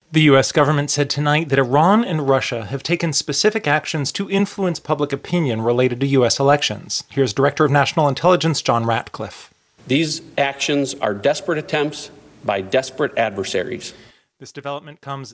The U.S. government said tonight that Iran and Russia have taken specific actions to influence public opinion related to U.S. elections. Here's Director of National Intelligence John Ratcliffe. These actions are desperate attempts by desperate adversaries. This development comes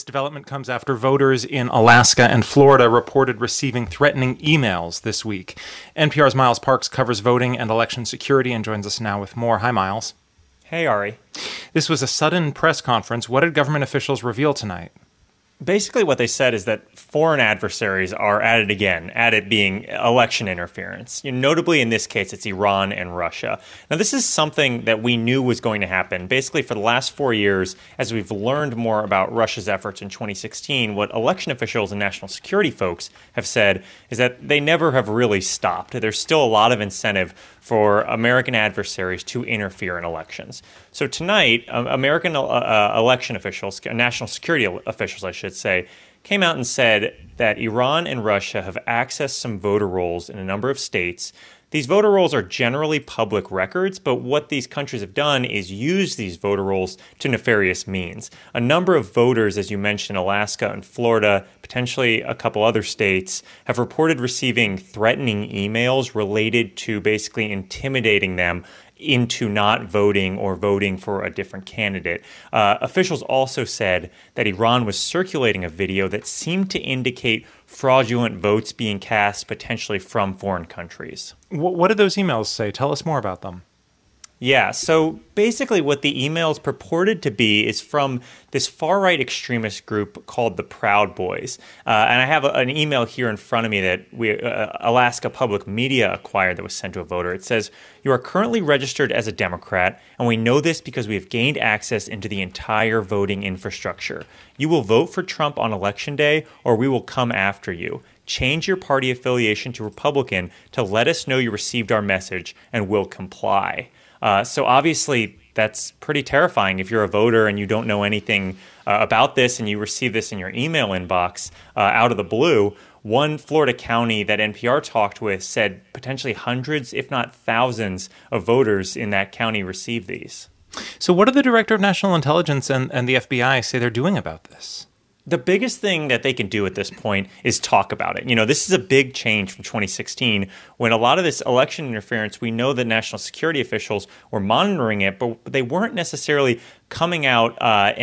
after voters in Alaska and Florida reported receiving threatening emails this week. NPR's Miles Parks covers voting and election security and joins us now with more. Hi, Miles. Hey, Ari. This was a sudden press conference. What did government officials reveal tonight? Basically, what they said is that foreign adversaries are at it again, at it being election interference. Notably, in this case, it's Iran and Russia. Now, this is something that we knew was going to happen. Basically, for the last 4 years, as we've learned more about Russia's efforts in 2016, what election officials and national security folks have said is that they never have really stopped. There's still a lot of incentive for American adversaries to interfere in elections. So tonight, American election officials, national security officials, I should say, came out and said that Iran and Russia have accessed some voter rolls in a number of states. These voter rolls are generally public records, but what these countries have done is use these voter rolls to nefarious means. A number of voters, as you mentioned, Alaska and Florida, potentially a couple other states, have reported receiving threatening emails related to basically intimidating them into not voting or voting for a different candidate. Officials also said that Iran was circulating a video that seemed to indicate fraudulent votes being cast potentially from foreign countries. What did those emails say? Tell us more about them. Yeah, so basically what the emails purported to be is from this far-right extremist group called the Proud Boys. And I have an email here in front of me that Alaska Public Media acquired that was sent to a voter. It says, "You are currently registered as a Democrat, and we know this because we have gained access into the entire voting infrastructure. You will vote for Trump on Election Day, or we will come after you. Change your party affiliation to Republican to let us know you received our message, and we'll comply." So obviously, that's pretty terrifying if you're a voter and you don't know anything about this and you receive this in your email inbox out of the blue. One Florida county that NPR talked with said potentially hundreds, if not thousands, of voters in that county received these. So what do the Director of National Intelligence and the FBI say they're doing about this? The biggest thing that they can do at this point is talk about it. This is a big change from 2016 when a lot of this election interference, we know that national security officials were monitoring it, but they weren't necessarily coming out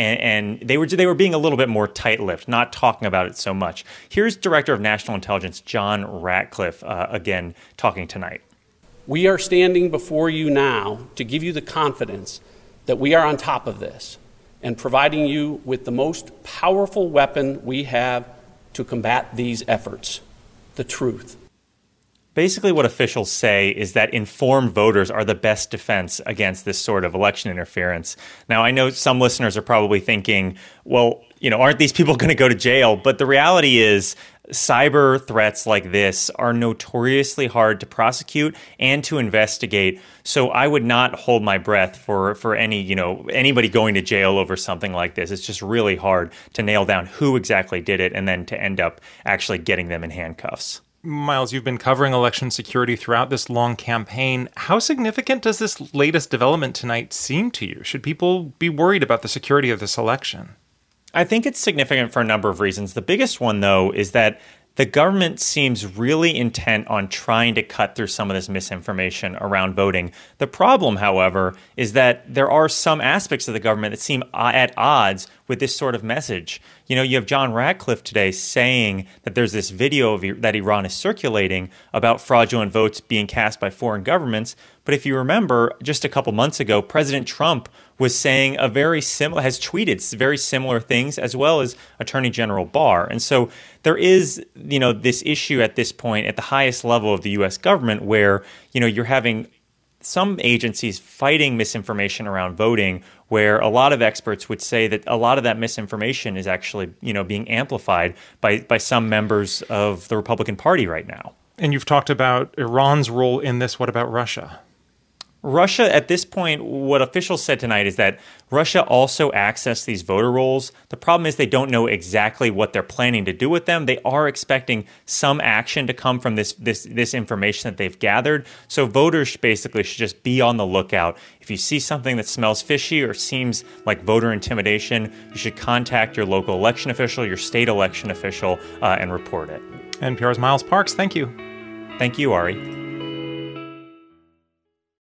and they were being a little bit more tight-lipped, not talking about it so much. Here's Director of National Intelligence John Ratcliffe again talking tonight. We are standing before you now to give you the confidence that we are on top of this and providing you with the most powerful weapon we have to combat these efforts, the truth. Basically, what officials say is that informed voters are the best defense against this sort of election interference. Now, I know some listeners are probably thinking, well, aren't these people going to go to jail? But the reality is cyber threats like this are notoriously hard to prosecute and to investigate. So I would not hold my breath for anybody going to jail over something like this. It's just really hard to nail down who exactly did it and then to end up actually getting them in handcuffs. Miles, you've been covering election security throughout this long campaign. How significant does this latest development tonight seem to you? Should people be worried about the security of this election? I think it's significant for a number of reasons. The biggest one, though, is that the government seems really intent on trying to cut through some of this misinformation around voting. The problem, however, is that there are some aspects of the government that seem at odds with this sort of message. You have John Ratcliffe today saying that there's this video that Iran is circulating about fraudulent votes being cast by foreign governments. But if you remember, just a couple months ago, President Trump was saying has tweeted very similar things, as well as Attorney General Barr. And so there is, this issue at this point at the highest level of the U.S. government where, you're having some agencies fighting misinformation around voting, where a lot of experts would say that a lot of that misinformation is actually, being amplified by some members of the Republican Party right now. And you've talked about Iran's role in this. What about Russia? Russia, at this point, what officials said tonight is that Russia also accessed these voter rolls. The problem is they don't know exactly what they're planning to do with them. They are expecting some action to come from this information that they've gathered. So voters basically should just be on the lookout. If you see something that smells fishy or seems like voter intimidation, you should contact your local election official, your state election official, and report it. NPR's Miles Parks, thank you. Thank you, Ari.